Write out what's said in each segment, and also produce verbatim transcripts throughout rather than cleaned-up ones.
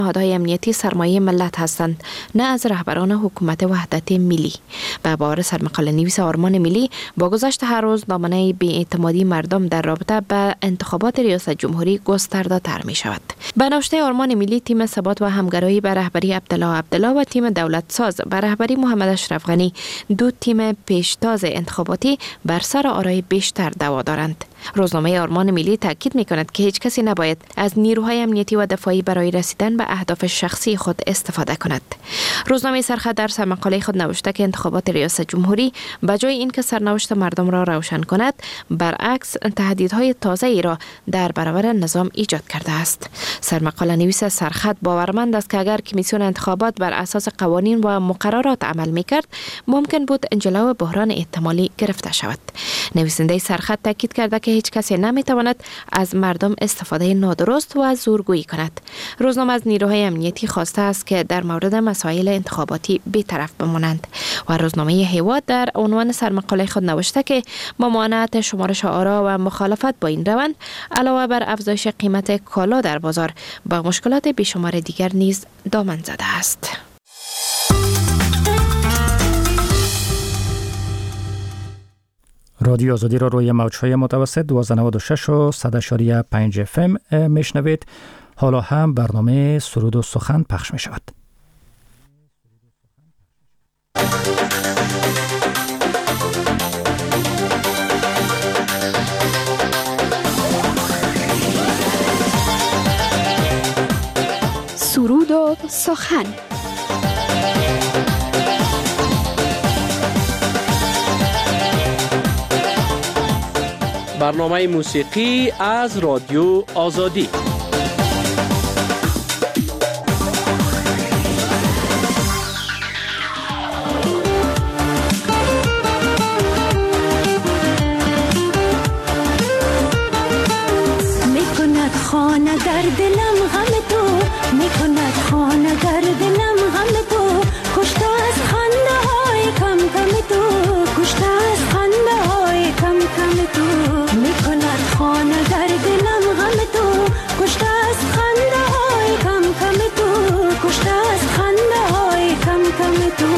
نهادهای امنیتی سرمایه ملت هستند، نه از رهبران حکومت وحدت ملی. به باور سرمقاله نویس آرمان ملی، با گذشت هر روز دامنه بی‌اعتمادی مردم در رابطه به انتخابات ریاست جمهوری گسترده‌تر می شود. به نوشته آرمان ملی، تیم ثبات و همگرایی به رهبری عبدالله عبدالله و تیم دولت ساز به رهبری محمد اشرف غنی، دو تیم پیشتاز انتخاباتی بر سر آرای بیشتر دعوا دارند. روزنامه آرمان ملی تاکید می کند که هیچ کسی نباید از نیروهای امنیتی و دفاعی برای رسیدن به اهداف شخصی خود استفاده کند. روزنامه سرخط در سرمقاله خود نوشته که انتخابات ریاست جمهوری به جای اینکه سرنوشت مردم را روشن کند، برعکس تهدیدهای تازه‌ای را در برابر نظام ایجاد کرده است. سرمقاله نویس سرخط باورمند است که اگر کمیسیون انتخابات بر اساس قوانین و مقررات عمل می‌کرد، ممکن بود جلو بحران احتمالی گرفته شود. نویسنده سرخط تاکید کرده که هیچ کسی نمی‌تواند از مردم استفاده نادرست و زورگویی کند. روزنامه از نیروهای امنیتی خواسته است که در مورد مسائل انتخاباتی بی‌طرف بمانند و روزنامه هیواد در عنوان سرمقاله خود نوشته که ممانعت شمارش آرا و مخالفت با این روند علاوه بر افزایش قیمت کالا در بازار با مشکلات بیشمار دیگر نیز دامن زده است. رادیو آزادی را روی موج‌های متوسط دویست و نود و شش و صد و پنج اف ام میشنوید. حالا هم برنامه سرود و سخن پخش می شود. سرود و سخن. برنامه موسیقی از رادیو آزادی. میکند خانه در دلم غم تو، میکند خانه در دلم غم تو، کشته از خنده های کم کم تو، کشته از خنده های کم کم تو، میکند خانه در دلم غم تو، کشته از خنده های کم کم تو، کشته از خنده های کم کم تو.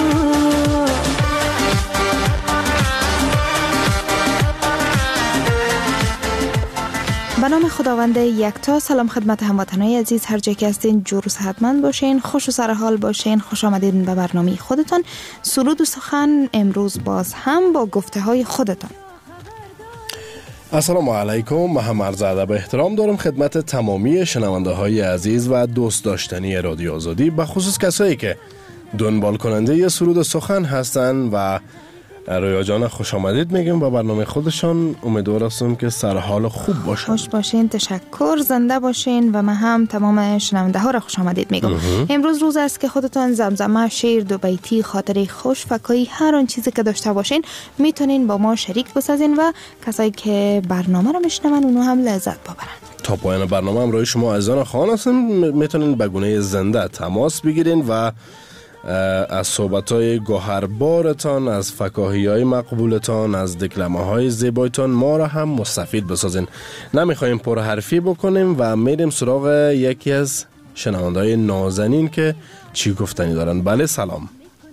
به نام خداوند یکتا. سلام خدمت هموطنان عزیز، هر جا که هستین جور و صحتمند باشین، خوش و سر حال باشین. خوش آمدید به برنامه خودتان سرود و سخن. امروز باز هم با گفته های خودتان. السلام علیکم. من هم عرض ادب و احترام دارم خدمت تمامی شنونده های عزیز و دوست داشتنی رادیو آزادی، به خصوص کسایی که دنبال کننده سرود و سخن هستن و رویا جان خوش آمدید میگم با برنامه خودشان. امیدوار هستم که سر حال خوب باشن. خوش باشین، تشکر، زنده باشین و من هم تمام شنونده ها را خوش آمدید میگم. امروز روز است که خودتان زمزمه، شعر، دو بیتی، خاطره خوش، فکایی، هر آن چیزی که داشته باشین میتونین با ما شریک بسازین و کسایی که برنامه را میشنون اونو هم لذت ببرن. تا پایان برنامه هم روی شما عزیزان خان هستم میتونین به گونه زنده تماس بگیرین و از صحبت‌های گوهربارتان، از فکاهی‌های مقبولتان، از دکلمه‌های زیبایتان ما را هم مستفید بسازین. نمیخوایم پرحرفی بکنیم و میریم سراغ یکی از شنونده‌های نازنین که چی گفتنی دارن. بله سلام.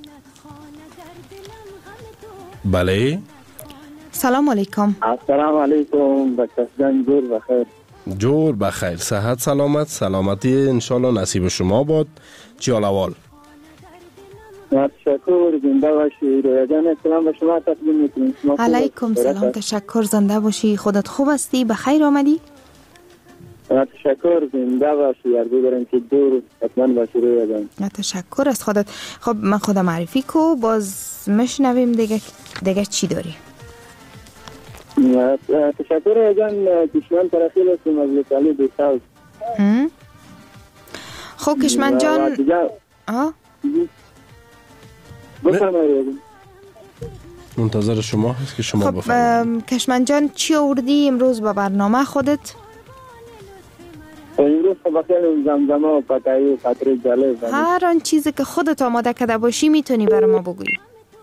بله سلام علیکم. السلام علیکم. بچه‌جان جور بخیر. جور بخیر، صحت سلامت، سلامتی انشالله نصیب شما باد. چی حال احوال؟ تشکر، زنده باشی. رویا جان سلام به شما تقدیم می‌کنیم. علیکم سلام، تشکر، زنده باشی. خودت خوب هستی؟ بخیر آمدی؟ تشکر، زنده باشی. ارزو دارم که دور حتما باشی رویا جان. تشکر از خودت. خب من خودم معرفی کو، باز میشنویم دیگه دیگه چی داری؟ تشکر رویا جان. کشمن ترخیل هستم از لطالی دوستاوز. خب کشمن جان آه منتظر شما هست که شما خب بفرمایید. کشمن جان چی آوردی امروز به برنامه خودت؟ امروز خب خیلی زمزمه و پتایی و خاطره جالب. هر آن چیزی که خودت آماده کرده باشی میتونی برای ما بگویی.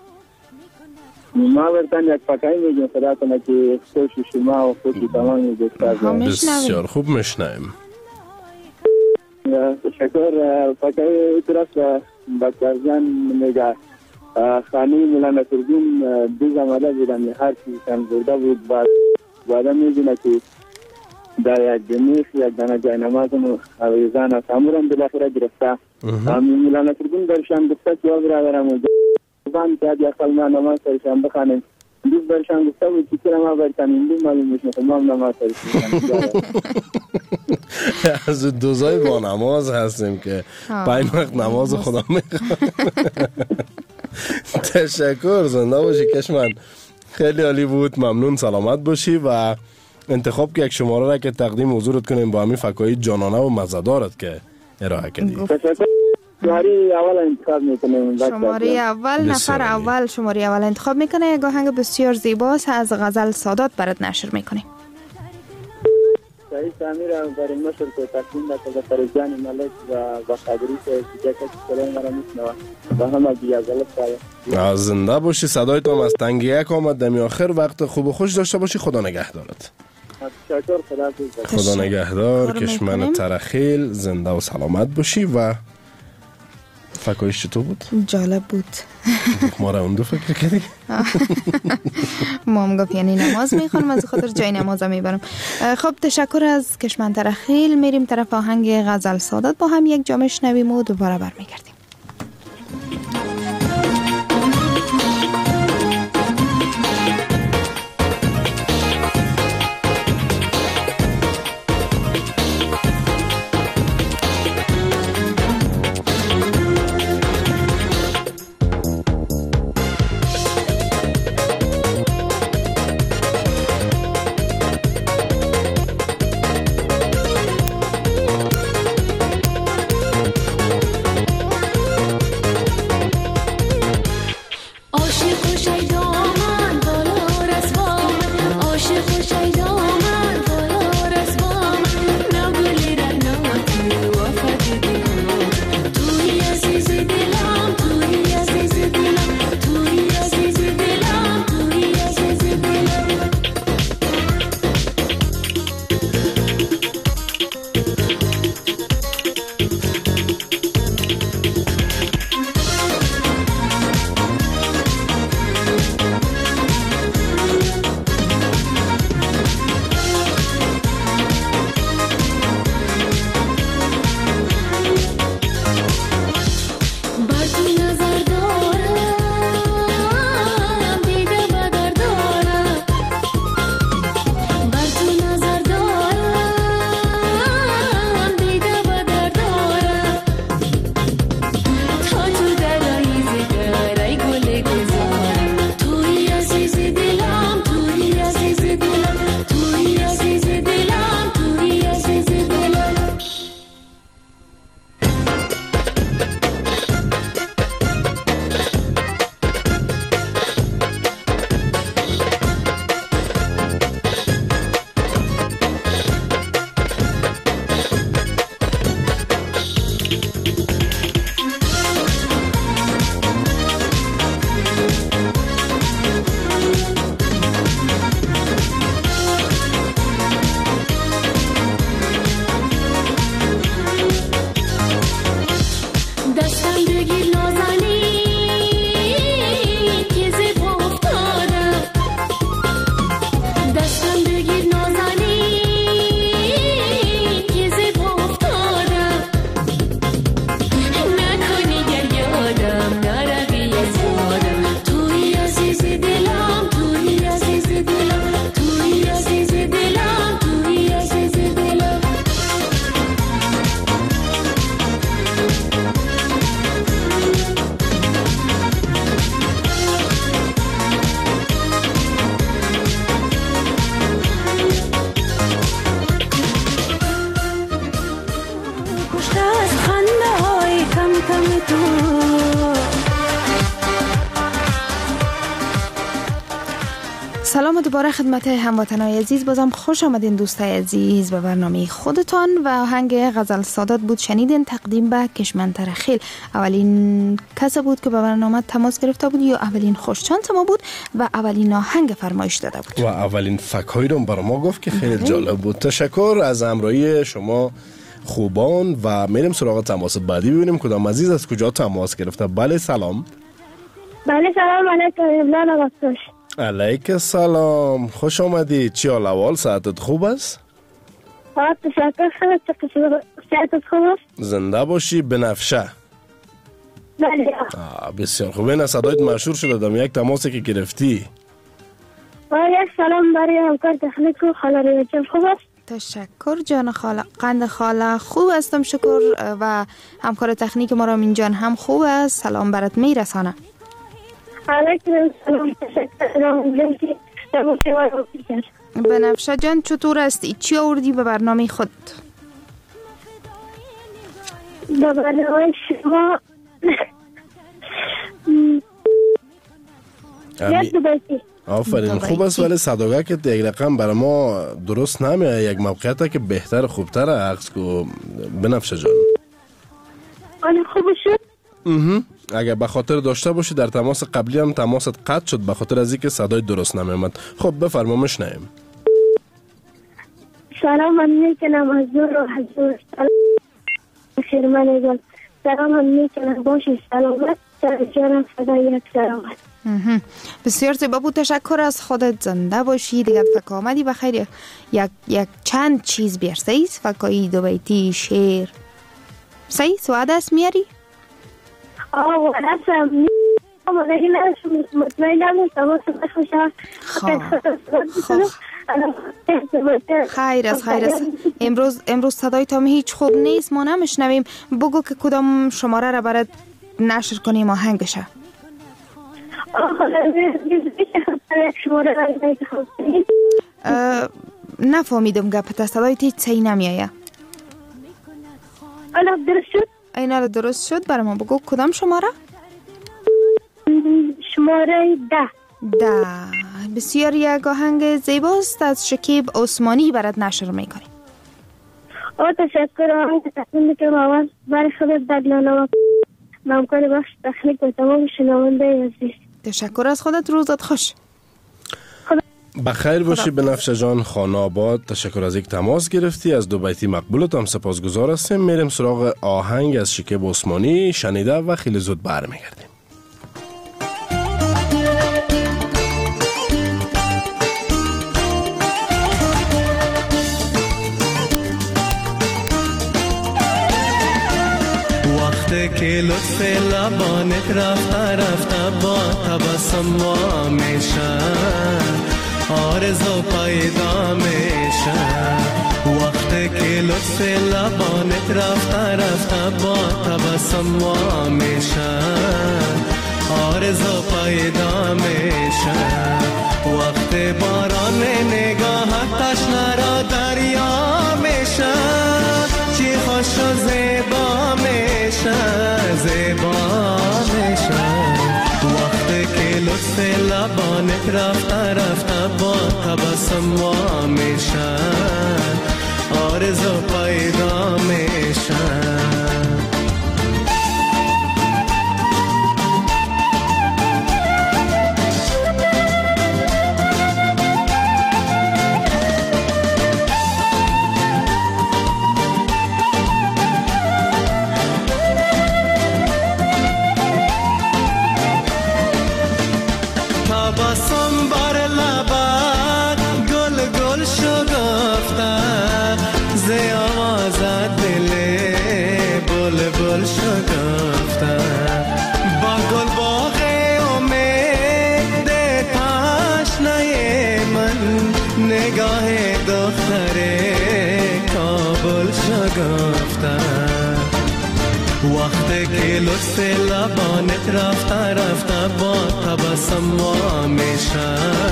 ما برتن یک پتایی میگیم خدا کنه که خوش شما و خوش تمامی دوستان. بسیار خوب میشنویم. تشکر. فکر درست بکرزن میگه خانه مولا نصرالدین دو زماده بودن، هر چیزی کن برده بود. بعد بعدا میدونه که در یک دمیخ یک دانه جای نمازم اویزان است همورم بالاخره گرفته. مولا نصرالدین برشان گفته که آب را برم و زن که یک خلما نماز سرشان بخانیم. دوست برشان گفته بود که چرا ما برشان این دو معلوم میشنه که ما هم نماز سرشان. از دوزای با نماز هستیم که پنج وقت نماز خدا میخواه. تشکر، زنده باشی کشمن، خیلی عالی بود، ممنون، سلامت باشی و انتخاب که یک شماره را که تقدیم حضورت کنیم با همین فکایی جانانه و مزدارت که ارائه کردی. تشکر. شماره اول انتخاب میکنیم. شماره اول، نفر اول شماره اول انتخاب میکنه. یک آهنگ بسیار زیباست از غزل سادات برات نشر میکنیم. سعید سامیر برای نشر که تقدیم داشته فرزان ملک و بخادری که دیگه کسی کلام مرا میشنوه و همه دیگه غلط. زنده باشی، صدای تو هم از تنگی یک آمد. دمی آخر وقت خوب و خوش داشته باشی. خدا نگهدارت. تشکر. خدا خدا نگهدار. کشمن ترخیل، زنده و سلامت باشی. و فکایش چطور بود؟ جالب بود. ما را اون دو فکر کردی؟ ما هم گفت یعنی نماز میخوانم، از خاطر جای نماز میبرم. خب تشکر از کشمن ترخیل. میریم طرف آهنگ غزل سادات، با هم یک جا میشنویم و دوباره برمیگردیم. سلام دوباره خدمت هموطنای عزیز، بازم خوش آمدین دوستای عزیز به برنامه خودتان و آهنگ غزل سادات بود شنیدین، تقدیم به کشمن ترخیل. اولین کس بود که به برنامه تماس گرفته بود یا اولین خوشچانس ما بود و اولین آهنگ فرمایش داده بود و اولین فکایی رو برای ما گفت که خیلی جالب بود. تشکر از همراهی شما خوبان و میریم سراغ تماس بعدی ببینیم کدام عزیز از کجا تماس گرفته. بله سلام. بله سلام علیکم ابلان وقتش. علیک سلام، خوش آمدید. چی حال احوال؟ ساعتت خوب است؟ ها تشکر خیلی تشکر. ساعتت خوب است؟ زنده باشی. بنفشه. بله. آه بسیار خوب. این صدایت مشهور شده دم یک تماسی که گرفتی. و یک سلام برای همکار تخلیق و خاله ریاجم خوب است؟ تشکر جان خاله. قند خاله خوب هستم شکر و همکار تکنیک ما رامین جان هم خوب است. سلام برات میرسانه. علیکم سلام. تشکر رامین جان. بنفشه جان چطور هستی؟ چی آوردی به برنامه خود؟ به برنامه شما یک دو بیتی. آفرین خوب است، ولی صداقه که یک رقم برای ما درست نمیه. یک موقعیت که بهتر خوبتر عکس کو. بنفشه جان آن خوب شد؟ اها اگر به خاطر داشته باشی در تماس قبلی هم تماست قطع شد به خاطر از اینکه صدای درست نمیومد. خب بفرما میشنویم. سلام من میکنم از دور و حضور. خیر من گل. سلام من میکنم باشی سلامت. سر جانم فدای یک سلامت. بسیار زیبا بود. تشکر از خودت. زنده باشی. دیگر فکر آمدی بخیر. یک یک چند چیز بیار. سعید فکایی دو بیتی شعر. سعید سواد است میاری؟ آه و رسم اما نگی نشم مطمئنم تماس بخوشم. خیر است خیر است. امروز امروز صدای تا هیچ خوب نیست ما نمیشنویم. بگو که کدام شماره را برات نشر کنیم آهنگ بشه. نفهمیدم گپت. صدای تی صحیح نمیایه. الان درست شد؟ اینا درست شد. برای ما بگو کدام شماره؟ شماره ده. ده. بسیار یک آهنگ زیباست از شکیب عثمانی برات نشر میکنیم. آه تشکر. آهنگ تقدیم میکنم آواز برای خودت بدلانه و ممکن بخش تخلیق و تمام شنونده عزیز. تشکر از خودت. روزت خوش. بخیر باشی بنفشه جان. خانه آباد. تشکر از یک تماس گرفتی. از دو بیتی مقبولت هم سپاسگزار هستیم. میریم سراغ آهنگ از شکیب عثمانی. شنیده و خیلی زود برمیگردیم. وقتی که لطف لبانت رفته رفته با تبسم وا میشه آرزو پیدا میشه. وقتی که لطف لبانت رفته رفته با تبسم وا میشه آرزو پیدا میشه. وقتی باران نگاهت تشنه را دریا میشه چی خوش و زیبا میشه زیبا میشه. وقتی که لطف لبانت رفته رفته با تبسم وا میشه آرزو پیدا میشه. وقتی که لطف لبانت رفته رفته با تبسم وا میشه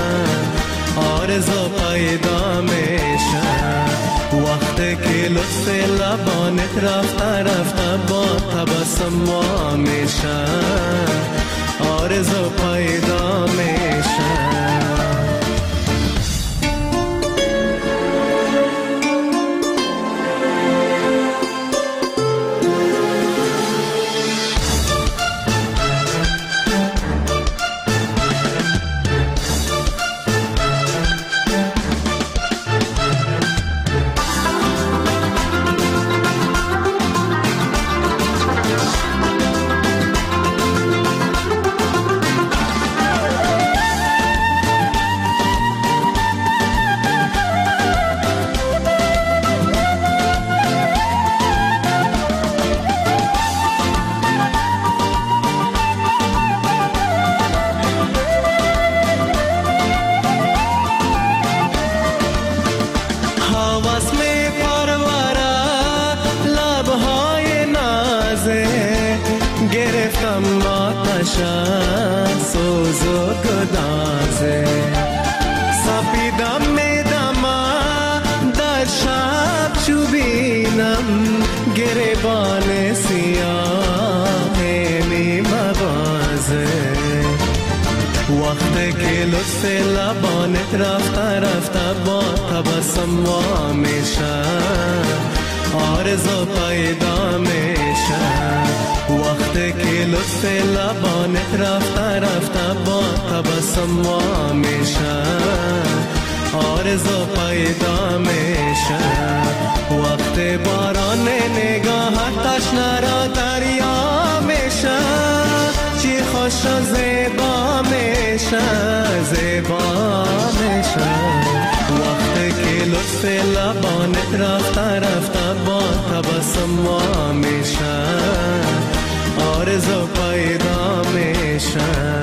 آرزو پیدا میشه. وقتی که لطف لبانت رفته رفته با تبسم وا میشه آرزو پیدا میشه. نازه گرفتم آتش سوز و گدازه سپیدم میدم در شب چوبینم گریبان سیاه می مغازه وقتی که لطف لبانت رفته رفته با تبسم وا میشه آرزو پیدا میشه وقتی که لطف لبانت رفته رفته با تبسم وا میشه آرزو پیدا میشه وقتی باران نگاه تشنه را دریا میشه چی خوش و زیبا میشه زیبا میشه وقتی که لطف لبانت رفته رفته با تبسم وا میشه آرزو پیدا میشه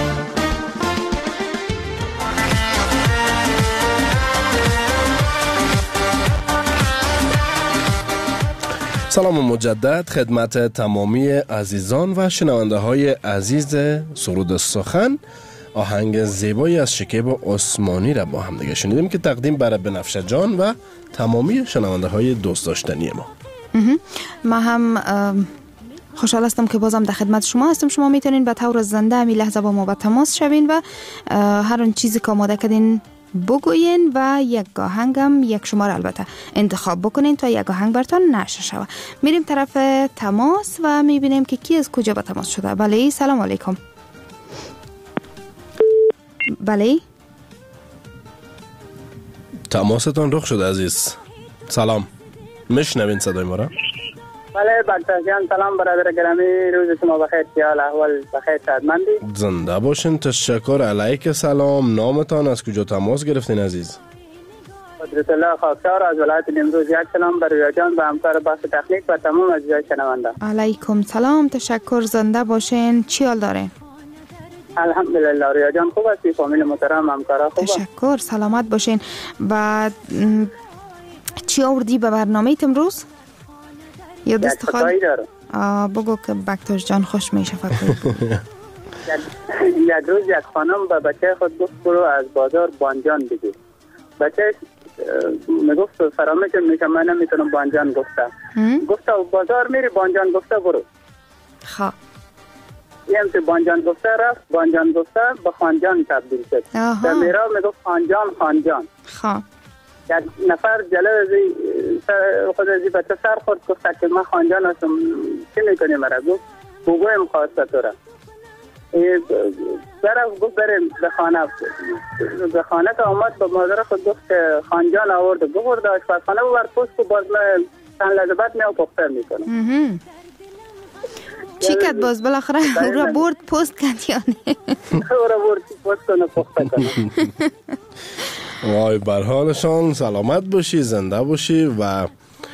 سلام مجدد خدمت تمامی عزیزان و شنونده های عزیز سرود سخن. آهنگ زیبایی از شکیب عثمانی را با هم دیگه شنیدیم که تقدیم برای بنفشه جان و تمامی شنونده های دوست داشتنی ما. ما هم خوشحال هستم که بازم در خدمت شما هستم. شما میتونین به طور زنده همین لحظه با ما به تماس شوین و هر اون چیزی که آماده کردین بگوین و یک آهنگم یک شماره البته انتخاب بکنین تا یک آهنگ براتون نشر شود. میریم طرف تماس و میبینیم که کی از کجا به تماس شده. بله سلام علیکم. بله تماستان رخ شده عزیز. سلام میشنوین صدای ما را؟ بله بکتر جان سلام برادر گرامی، روز شما بخیر، حال احوال بخیر، سعادتمندی؟ زنده باشین. تشکر. علیک سلام. نامتان از کجا تماس گرفتین عزیز؟ قدرت الله خاکسار از ولایت نیمروز. یک سلام برای جان و همکار بخش تکنیک و تمام عزیزان شنونده. علیکم سلام. تشکر. زنده باشین. چی حال دارین؟ الحمدلله ریا جان خوب هستی؟ فامیل محترم همکارا خوبه؟ تشکر. سلامت باشین. و چی آوردی به برنامه امروز؟ یا دست خالی دارم؟ بگو که بکتاش جان خوش میشه فکر. یک روز یک خانم به بچه خود گفت برو از بازار بانجان بگیر. بچه میگفت فراموش میشه من نمیتونم بانجان. گفته گفته بازار میری بانجان. گفته برو. خواه یم که بانجان گفته رفت. بانجان گفته به خانجان تبدیل شد. در میرا میگفت خانجان خانجان. خواه یک نفر جلو ازی خود ازی بچه سر خورد گفت که من خانجان هستم چی میکنی مرا؟ گفت بگویم خواسته تو را. برم گفت بریم به خانه. به خانه که آمد به مادر خود گفت که خانجان آورد بگرد آشپزخانه ببر پوست و باز من چند لحظه بعد میام پختر میکنم. چی کد باز بالاخره او را برد پست کد یا نه؟ او را برد پست کنه پخته کنه. وای بر حالشان. سلامت باشی، زنده باشی و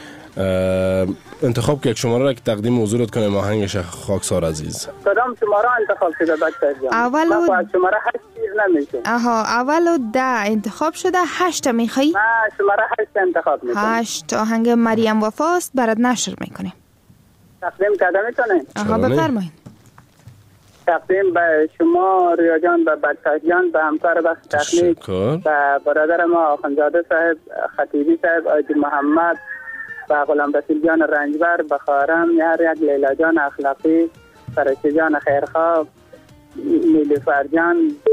انتخاب که یک شماره را که تقدیم حضورت کنیم آهنگش خاکسار عزیز. کدام شماره انتخاب شده بچه جان؟ اول و شماره هشت چیز نمیشه. آها اول و ده انتخاب شده. هشت میخوایی؟ نه شماره هشت انتخاب میکنم. هشت آهنگ مریم وفاست برات نشر میکنیم. تقدیم کرده میتونین؟ آها بفرمایید. تقدیم به شما ریا جان و بکتر جان و همکار بخش تکنیک و برادر ما آخوندزاده صاحب، خطیبی صاحب، آیدی محمد و غلام رسول جان رنجبر، بخارم، هر یک لیلا جان اخلاقی، فرشته جان خیرخواه، نیلوفر جان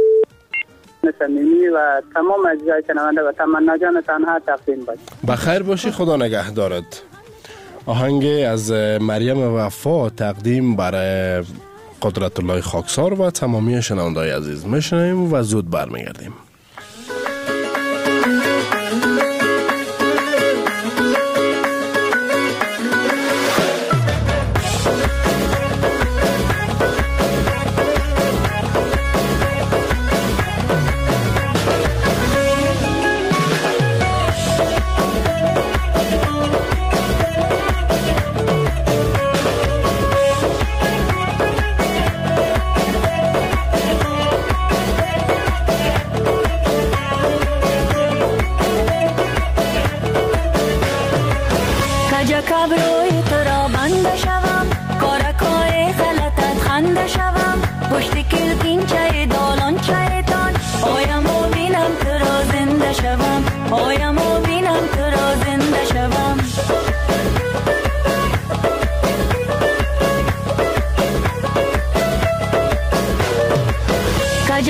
صمیمی و تمام عزیزای شنونده و تمنا جان تنها تقدیم باشه. بخیر باشی، خدا نگه دارد. آهنگ از مریم وفا تقدیم برای قدرت الله خاکسار و تمامی شنونده‌های عزیز میشنویم و زود برمیگردیم.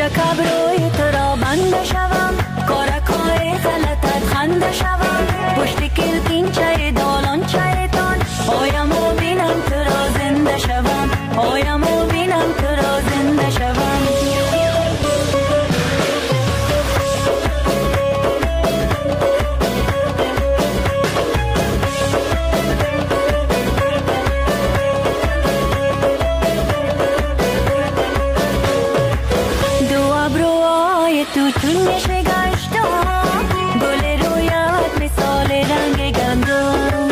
کجا کبروی تو را بند شوم کارکای غلطت خنده شوم پشت کلکین چای دالان چایتان آیم و بینم تو را زنده شوم آیم و بینم تو را زنده شوم تو چون میشه گشتم گل رویت مثال رنگ گندم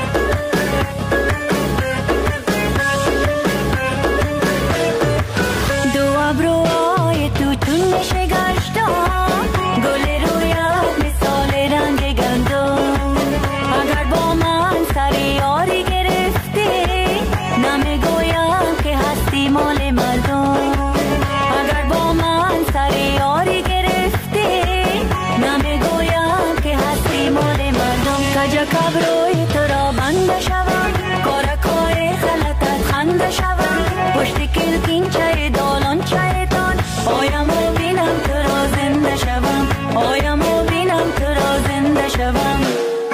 دو ابروهای تو چون میشه گشتم گل رویت مثال رنگ گندم اگر با من سر یاری گرفتی نمیگویم که هستی مال مردم اگر با من سر یاری کجا کبروی تو را بند شوم کارکای غلطت خنده شوم پشت کلکین چای دالان چایتان آیم و بینم تو را زنده شوم آیم و بینم تو را زنده شوم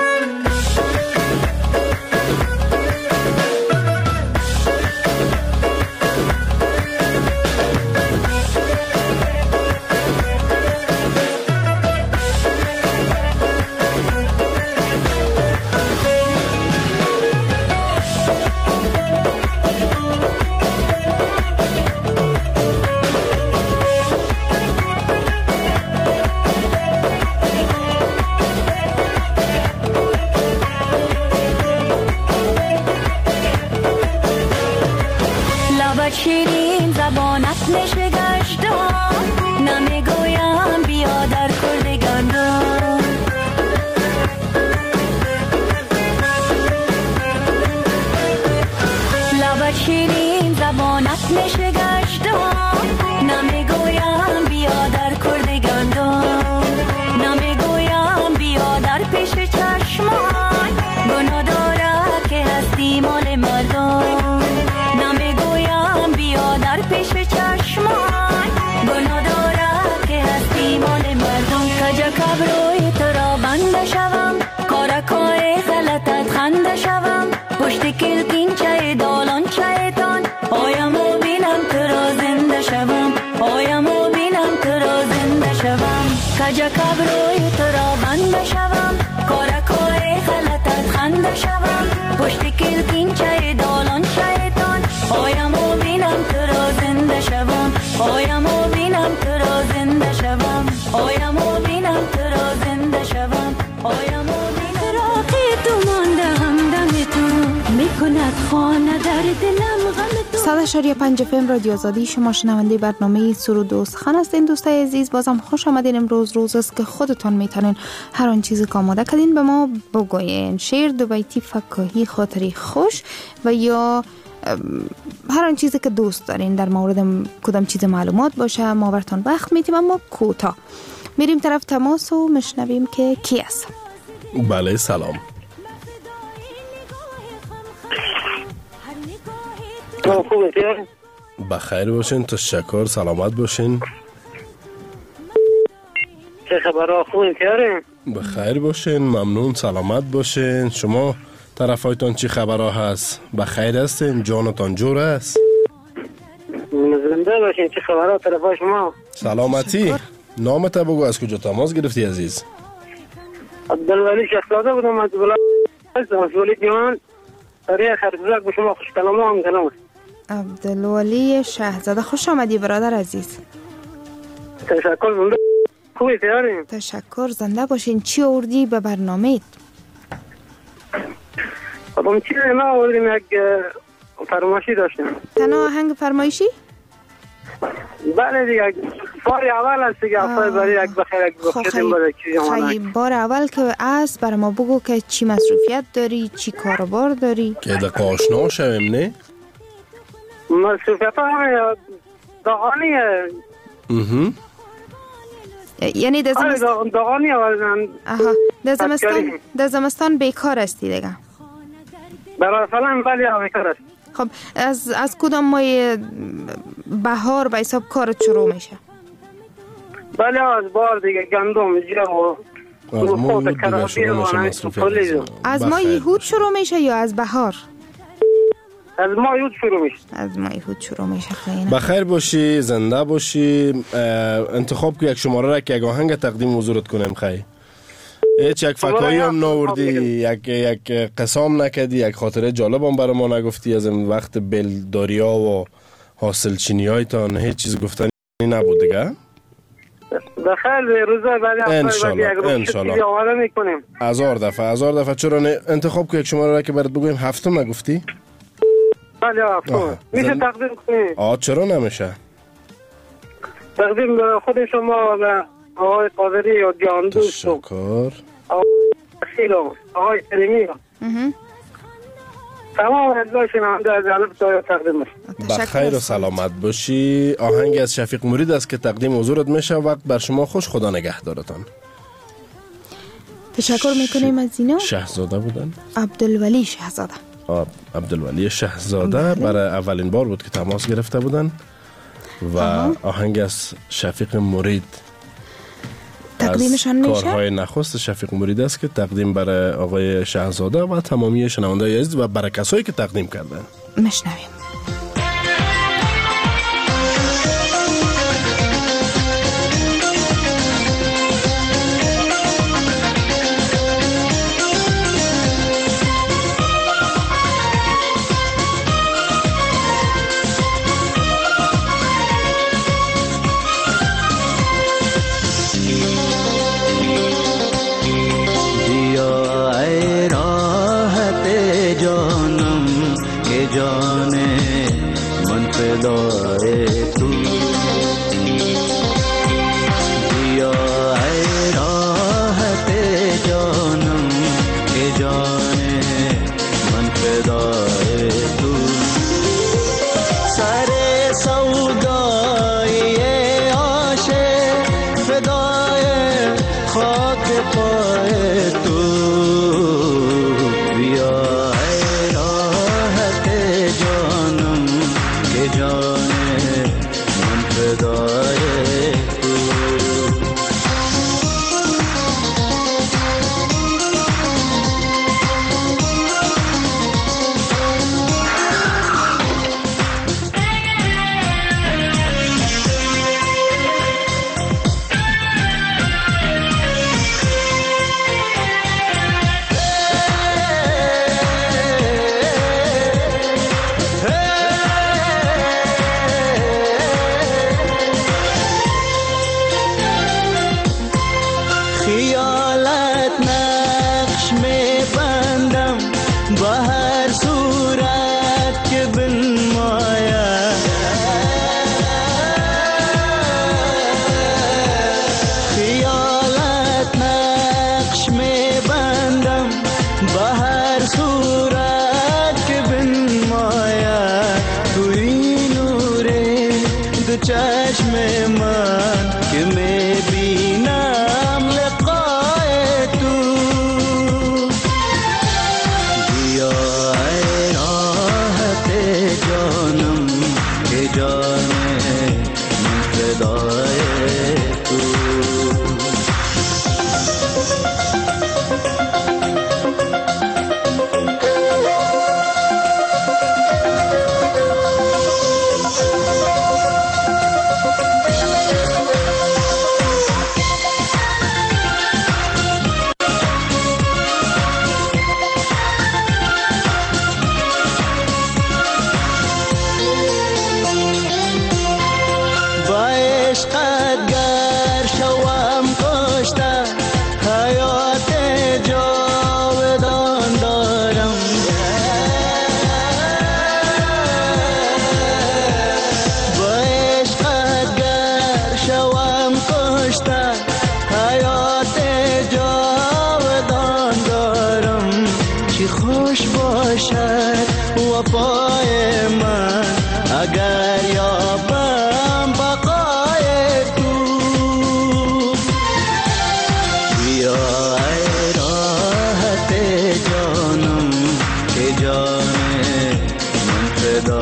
شیرین زبانت نشه گشتم نمیگویم بیا در کردگاندم لبت شیرین زبانت نشه گشتم نمیگویم بیا در کردگاندم نمیگویم بیا در پیش چشمان گناه داره که هستی مال مردم نمیگویم بیا در پیش چشمان گناه داره که هستی مال مردم کجا کبروی تو را بند شوم کارکای غلطت خنده شوم پشت کلکین چای دالان چایتان آیم و بینم تو را زنده شوم آیم و بینم تو را زنده شوم کجا کبروی تو را بند شوم کارکای غلطت خنده شوم پشت کلکین چای دالان چایتان آیم و بینم تو را زنده شوم آیم و بینم تو را زنده شوم آیم و بینم تو را زنده شوم آیم و بینم راقی تو مانده همدم تو میکند خانه در دلم غم تو صد و شش پنج اف ام رادیو آزادی شما شنونده برنامه سرود و سخن هستین دوستای عزیز بازم خوش آمدین امروز روز است که خودتان میتونین هر آن چیزی که آماده کردین به ما بگوین شعر دو بیتی فکاهی خاطری خوش و یا هر آن چیزی که دوست دارین در مورد کدام چیز معلومات باشه ما براتون وقت میدیم اما کوتاه میریم طرف تماس و میشنویم که کی است. بله سلام بخیر باشین تشکر سلامت باشین چه خبرها خوبین پیاره بخیر باشین ممنون سلامت باشین شما طرفایتان چی خبرها هست بخیر هستین جانتان جور است زنده باشین چه خبرها طرفای شما سلامتی نامت بگو از کجا تماس گرفتی عزیز عبدالولی شخصاده بودم از بلا عبدالولی جوان تاریخ خرزک به شما خوش کلامه هم کلامه عبدالولی شهزاده خوش آمدی برادر عزیز تشکر زنده خوبی تیاریم تشکر زنده باشین چی آوردی به برنامه خب چی ما آوردیم یک فرمایشی داشتیم تنها آهنگ فرمایشی؟ بله دیگه بار اول است دیگه افای برای یک بخیر یک بخیریم بده چیزی خیلی بار اول که از بر ما بگو که چی مصروفیت داری چی کاربار داری که دقیقه آشنا شویم نه؟ مصروفیت همه داغانیه یعنی در زمستان داغانی آوردن آها در زمستان در زمستان بیکار هستی دیگه برای فلان ولی بیکار است. خب از از کدام ماه بهار به حساب کارت شروع میشه؟ بله از بار دیگه گندم جو از ما یهود دیگه شروع میشه مصروفیت. از ما یهود شروع میشه یا از بهار؟ از ما یهود شروع میشه. از ما یهود شروع میشه. خیلی بخیر باشی، زنده باشی. انتخاب که یک شماره را که یک آهنگ تقدیم حضورت کنیم. خیلی هیچ یک فکایی هم ناوردی، یک یک قسام نکردی، یک خاطره جالب هم برای ما نگفتی از این وقت بلداریا و حاصل چینی هایتان؟ هیچ چیز گفتنی نبود دیگه؟ بخیر روزا بعد انشالله انشالله هزار دفعه هزار دفعه. چرا نه انتخاب که یک شماره را که برات بگویم هفتم نگفتی؟ بله هفتم میشه تقدیم کنی؟ آه چرا نمیشه؟ تقدیم به خود شما و آقای قادری و جان دوست. تشکر. خیلو آقای کریمی تمام اجزای شنونده از الف تا یا تقدیم میشه. بخیر و سلامت باشی. آهنگ از شفیق مرید است که تقدیم حضورت میشه. وقت بر شما خوش. خدا نگهدارتان. تشکر میکنیم از اینا. شهزاده بودن؟ عبدالولی شهزاده. آه عبدالولی شهزاده برای اولین بار بود که تماس گرفته بودن و آه. آهنگ از شفیق مرید تقدیمشان میشه. کارهای نخست شفیق مرید است که تقدیم برای آقای شهزاده و تمامی شنونده‌های عزیز و برای کسایی که تقدیم کردن. مشنویم.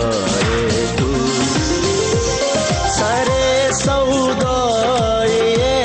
سر سودای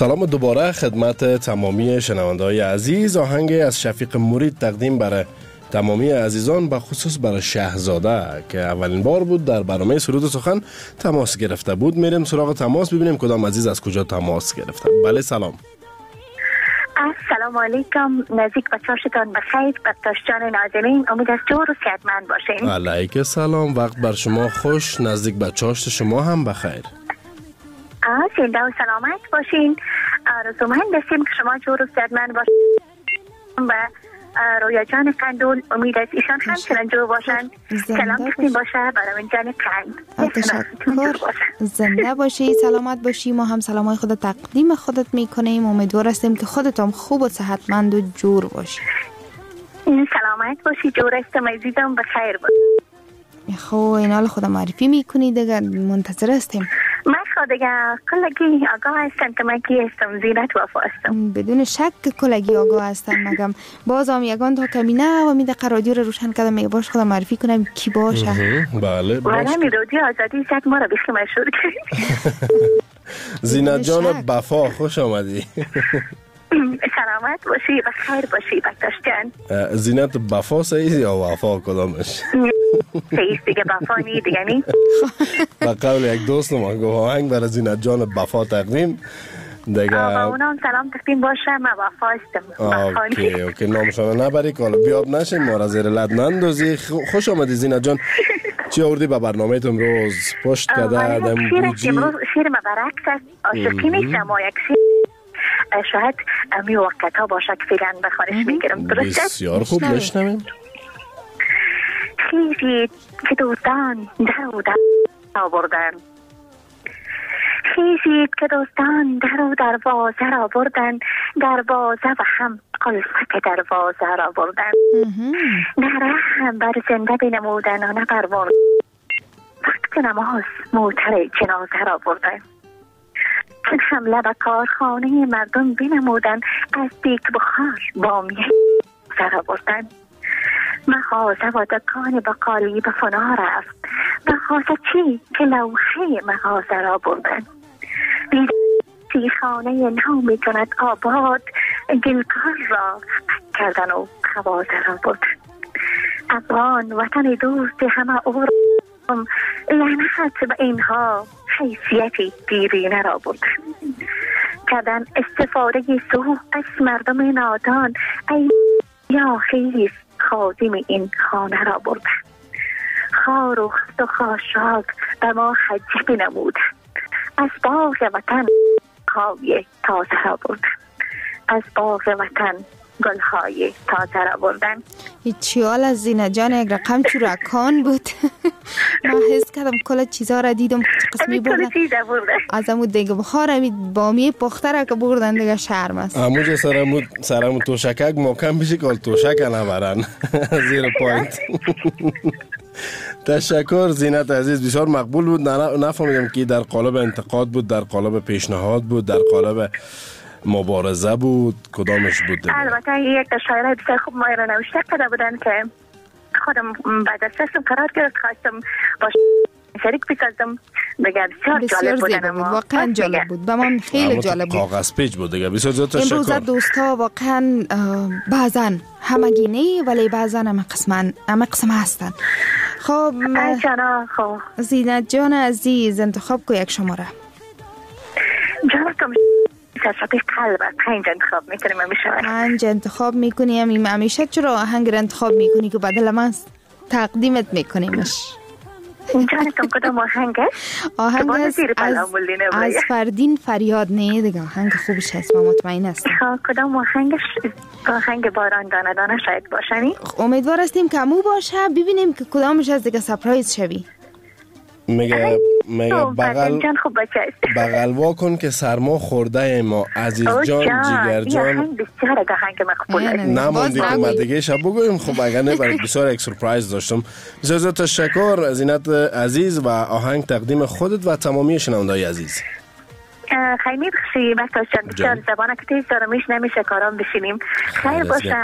سلام دوباره خدمت تمامی شنونده‌های عزیز. آهنگ از شفیق مرید تقدیم برای تمامی عزیزان، به خصوص برای شهزاده که اولین بار بود در برنامه سرود و سخن تماس گرفته بود. میریم سراغ تماس، ببینیم کدام عزیز از کجا تماس گرفته. بله سلام. السلام علیکم، نزدیک به چاشتان بخیر. بکتاش جان نازنین، امید از جور و صحتمند باشین. علیک سلام، وقت بر شما خوش، نزدیک به چاشت شما هم بخیر. زنده و سلامت باشین. آرزومند هستیم که شما جور و صحتمند باشین و رویا جان قندول، امید از ایشان هم چنان جور باشن. سلام داشتیم باشه برای من جان قند. تشکر، زنده باشی، سلامت باشی. ما هم سلامای خود تقدیم خودت میکنیم. امیدوار هستیم که خودت هم خوب و صحتمند و جور باشی. سلامت باشی، جور هستم عزیزم، بخیر باشی. خب این حال خود معرفی میکنی دیگه، منتظر هستیم. من خودگه کلگی آگاه هستم که من کی هستم، زینت وفا هستم. بدون شک کلگی آگاه هستم. مگم باز هم یگان تا کمینه و میده رادیو رو روشن کردم، میگه باش خودم معرفی کنم کی باشه. بله باش. والا می رادیو آزادی زد ما رو بیشتر مشهور کرد. زینت جان بفا، خوش آمدی. سلامت باشی، بخیر باشی بکتاش جان. زینت بفا سعید یا وفا کدامش؟ سعید دیگه، بفا نی دیگه نی. با قول یک دوست ما گفت آهنگ برای زینت جان بفا تقدیم دیگه. آقا اونم سلام تقدیم باشه، من وفا هستم. اوکی اوکی، نامشانه نبری که حالا بیاب نشیم ما را زیر لد نندازی. خوش آمدی زینت جان. چی آوردی به برنامه تون روز؟ پشت کده دم بوجی. امروز شیر مبارک است، عاشقی نیستم و یک شیر شاید می وقت ها باشه که فیلن بخوانش میگیرم. درسته؟ بسیار خوب، بشنویم. خیزید که دوستان در و در آوردن، خیزید که دوستان در و دروازه را بردن، دروازه و هم قلفک دروازه را بردن، نه هم بر زنده بنمودن و نه بر مرد. وقت نماز موتر جنازه را بردن، چون حمله به کارخانه مردم بنمودن، از دیگ بخار بامیه سر بردن. مغازه و دکان بقالی به فنا رفت، مغازه چی که لوحه مغازه را بردن. بیدی خانه نو می کند آباد، گلکار را کردن و خوازه را بردن. افغان وطن دوست همه او را، لعنت به اینها حیثیتی دیرینه را بردن. کردن استفاده سو از مردم نادان، ای یا خیز خادم این خانه را بردن. خار و خست و خاشاک به ما حجب نمودن، از باغ وطن خاوی تازه را بردن، از باغ وطن گلهای تازه را بردن. هیچی حال از زینت جان یک رقم چورکان بود. من حس کردم کل چیزها را دیدم، قسمی بردن از امو دیگه بخار امید بامیه پخته را که بردن دیگه شرم است. اموجه سرمو سرمو توشکک محکم بشه که توشک نبرن زیر پایینت. تشکر زینت عزیز، بسیار مقبول بود. نفهمیدم که در قالب انتقاد بود، در قالب پیشنهاد بود، در قالب مبارزه بود، کدامش بود؟ البته یک شاعره بسیار خوب ما را نوشته کرده بودن که خودم بعد از سرسم قرار گرفت، خواستم با شریک بسازم دیگه. بسیار جالب بود، واقعا جالب بود، به من خیلی جالب بود. کاغذ پیچ بود دیگه. بسیار زیاد تشکر. امروز دوستا واقعا بعضن همگی نه ولی بعضن هم قسمن هم قسم هستن. خب زینت جان عزیز انتخاب کو یک شماره. جانتم سرشاپی قلب پنج انتخاب میکنیم همیشه. پنج انتخاب میکنیم همیشه. چرا آهنگ را انتخاب میکنی که بدل من تقدیمت میکنیمش؟ جانتم کدام آهنگ است؟ آهنگ است از, از فردین فریاد. نه دیگه آهنگ خوبش هست، من مطمئن هستم. کدام آهنگش؟ آهنگ باران دانه دانه شاید باشنی؟ امیدوار هستیم که امو باشه، ببینیم که کدامش از دیگه سپرایز شوی. میگه میگه بغل بغل وا کن که سرما خورده ما عزیز جان جیگر جان. نموندی که ما دیگه شب بگویم. خب اگر نه برای بسیار یک سورپرایز داشتم. بسیار زیاد تشکر زینت عزیز و آهنگ تقدیم خودت و تمامی شنونده‌های عزیز. خیلی بخشی بکتاش جان، بسیار زبانه که تیز داره میش نمیشه کارام بشینیم. خیر باشه.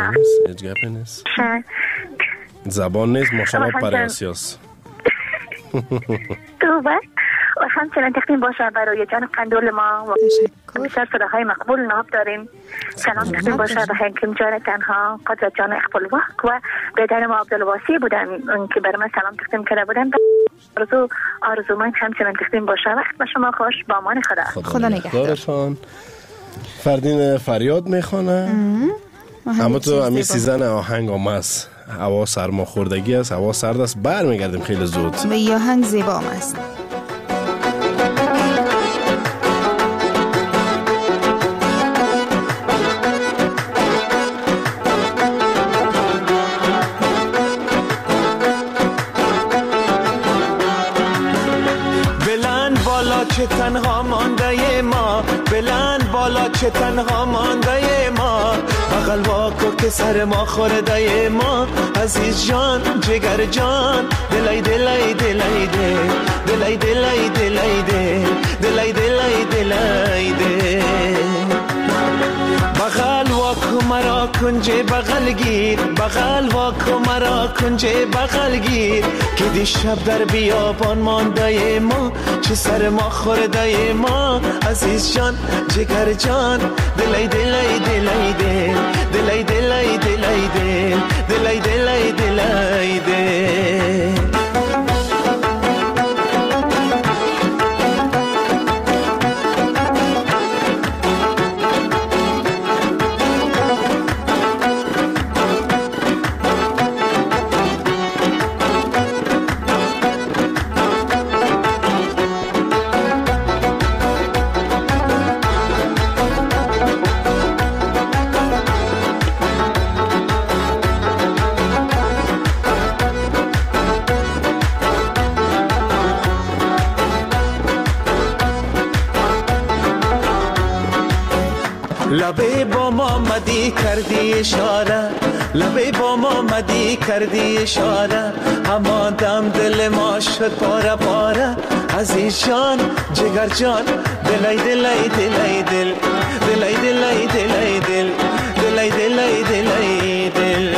زبان نیست ماشاءالله پر اسیاس. تو با همچنین تقدیم باشه برای جان قندول ما و بسیار صداهای مقبول ناب داریم. سلام تقدیم باشه به حکیم جان تنها، قدرت جان اقبال وقت و بیدن ما عبدالواسی بودن که بر من سلام تقدیم کرده بودن. آرزو آرزو من همچنین تقدیم باشه. وقت به شما خوش، با امان خدا. خدا, خدا نگهدارتان. فردین فریاد میخوانه. اما تو همی سیزن آهنگ هم است. هوا سرما خوردگی است، هوا سرد است، برمیگردیم خیلی زود. و این آهنگ زیبا هم است. بلند بالا چه تنها مانده ما، بلند بالا چه تنها مانده ما، بغل واکو که سر ما خورده ما، عزیز جان جگر جان، دلای دلای دلای دل، دلای دلای دلای دل، دلای دلای دلای دل. بغل واکو مرا کنج بغل گیر، بغل واکو مرا کنج بغل گیر، که دی شب در بیابان مانده ما، چه سر ما خورده ما، عزیز جان جگر جان، دلای دلای دلای دل، دلای دلای دلای دل، دلای دلای دلای دل. لبه با ما مدی کردی اشاره، لبه با ما مدی کردی اشاره، همان دم دل ما شد پاره پاره، عزیز جان جگر جان، دلای دلای دلای دل، دلای دلای دلای دل، دلای دلای دلای دل.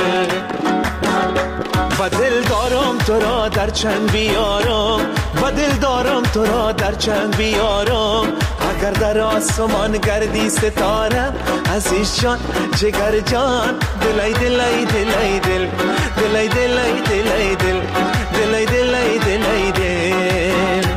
و دل دارم تو را در چنگ بیارم، و دل دارم تو را در چنگ بیارم، اگر در آسمان گردی ستاره، عزیز جان جگر جان، دلای دلای دلای دل، دلای دلای دلای دل، دلای دلای دلای دل.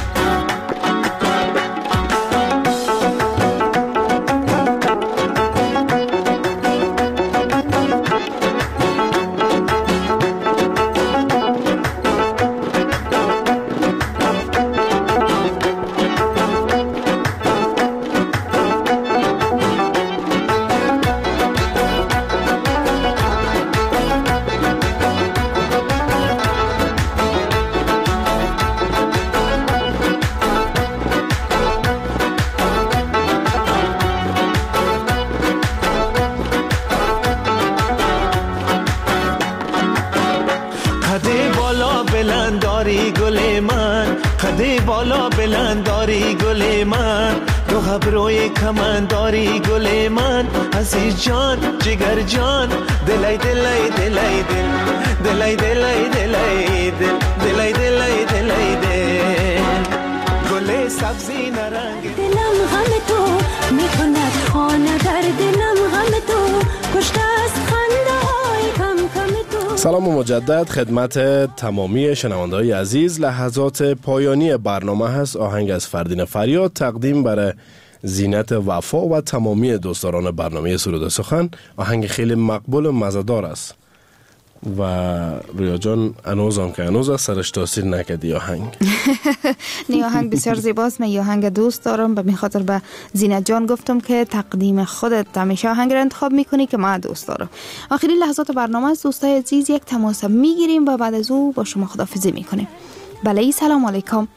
بلنداری گل من، قد بالا بلنداری گل من، دو ابروی کمنداری گل من، عزیز جان جگر جان، دلای دلای دلای دل، دلای دلای دلای دل، دلای دلای دلای دل. گل سبزی نرنگ دلم غم تو میکند خانه در دلم غم تو، کشته از خنده های کم کم تو. سلام و مجدد خدمت تمامی شنونده‌های عزیز. لحظات پایانی برنامه هست. آهنگ از فردین فریاد تقدیم برای زینت وفا و تمامی دوستداران برنامه سرود سخن. آهنگ خیلی مقبول و مزه‌دار است و رویا جان انوز هم که انوز است سرش تاثیر نکردی آهنگ. نه آهنگ بسیار زیباست. من آهنگ دوست دارم، به خاطر به زینت جان گفتم که تقدیم خودت همیشه آهنگ را انتخاب میکنی که من دوست دارم. آخرین لحظات برنامه است دوستای عزیز، یک تماس میگیریم و بعد از او با شما خداحافظی میکنیم. بله سلام علیکم.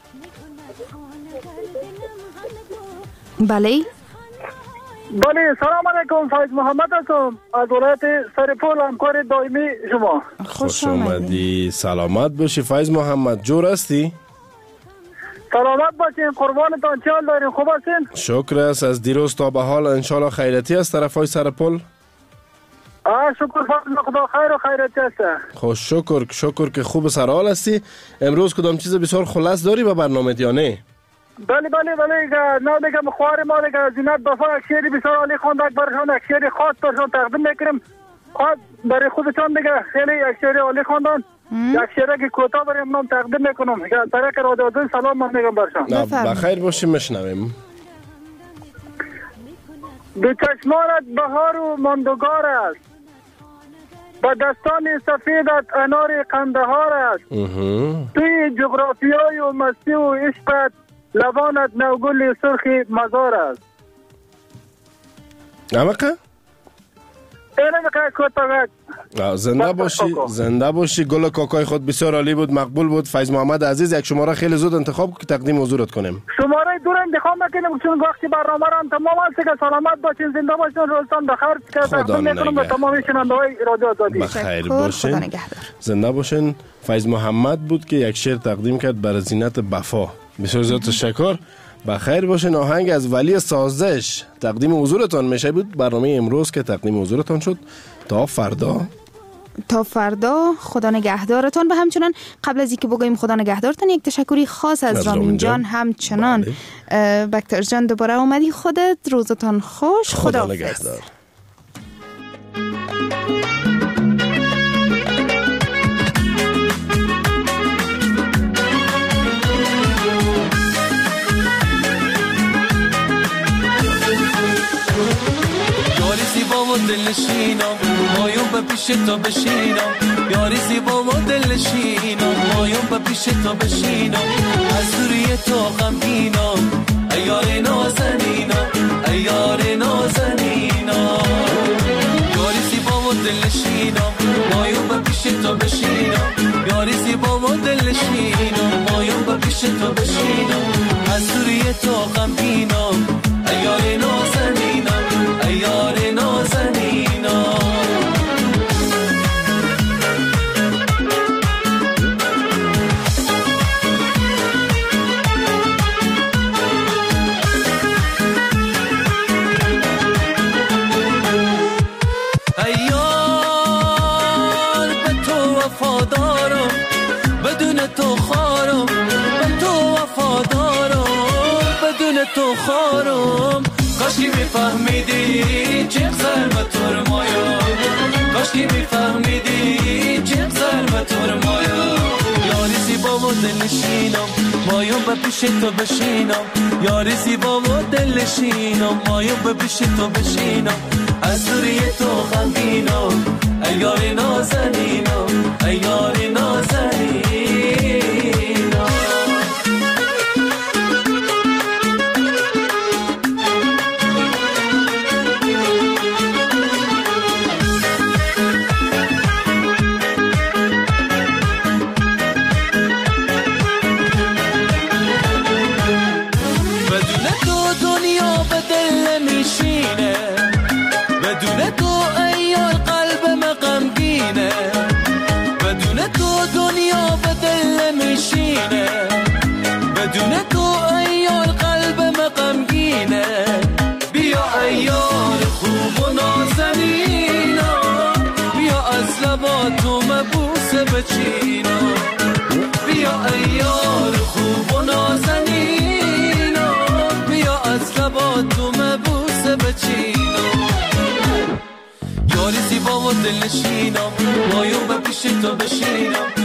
بله بله سلام علیکم. فایز محمد هستم از ولایت سرپول، همکار دائمی شما. خوش آمدی. سلامت باشی فایز محمد. جور هستی؟ سلامت باشین، قربانتان. چه حال دارین؟ خوب هستین؟ شکر است. از دیروز تا به حال انشالله خیرتی است طرفای سرپول؟ آه شکر فضل خدا خیر و خیرتی است. خوش شکر شکر که خوب سرحال هستی. امروز کدام چیز بسیار خلاص داری به برنامه یا نه؟ بله بله بله نه دیگه مخوار ما دیگه زینت بفا یک شعری بسیار عالی خوانده برشان یک شعری خاص برشان تقدیم میکنیم. خواهد برای خودتان دیگه خیلی یک شعری عالی خوندن. یک شعری که کوتاه برای امنام تقدیم میکنم. برای که رادیو آزادی سلام من میگم برشان. بخیر باشیم میشنویم. به چشمانت بهار و ماندگار است، با دستان سفیدت انار قندهار است، توی جغرافیای و مستی و عشقت لبانت نوگل سرخی مزار است. نمکه؟ اینه میخواه کوتاگت. زنده باشی زنده باشی. گل کاکای خود بسیار عالی بود، مقبول بود. فیض محمد عزیز یک شماره خیلی زود انتخاب که تقدیم حضورت کنیم. شماره دور انتخاب میکنیم چون وقتی برنامه را تمام است که سلامت باشین، زنده باشین، روزتان بخیر. که تقدیم میکنم به تمام شنونده‌های رادیو آزادی. بخیر باشین، زنده باشین. فیض محمد بود که یک شعر تقدیم کرد برای زینت بفا. بسیار زیاد تشکر. بخیر باشین. آهنگ از ولی سازش تقدیم حضورتان میشه بود. برنامه امروز که تقدیم حضورتان شد. تا فردا تا فردا خدا نگهدارتان. و همچنان قبل از اینکه بگوییم خدا نگهدارتان یک تشکری خاص از, از رامین جان همچنان. بله. بکتر جان دوباره اومدی خودت، روزتان خوش. خدا, خدا نگهدار. و دلشینم مایون به پیش تا بشینم، یاری زیبا و دلشینم مایون به پیش تا بشینم، از دوری تو غمگینم ای یار نازنینم ای یار نازنینم، یاری زیبا و دلشینم مایون به پیش تا بشینم، یاری زیبا و دلشینم مایون به پیش تا بشینم، از دوری تو غمگینم ای یار نازنینم ای یار نازنینم. تو خارم کاشکی میفهمیدی چه ظلمت ترمایا، کاشکی میفهمیدی چه ظلمت ترمایا، یاری زیبا و دلشینم مایون به پیش تو بشینم، یاری زیبا و دلشینم مایون به پیش تو بشینم، از دوری تو غمگینم ای یار نازنینم ای یار نازنینم. بچینا بیا ایار خوب و نازنینا، بیا از لباتو مبوس بچینا، یاری زیبا و دلشینم مایون به پیش تو بشینم،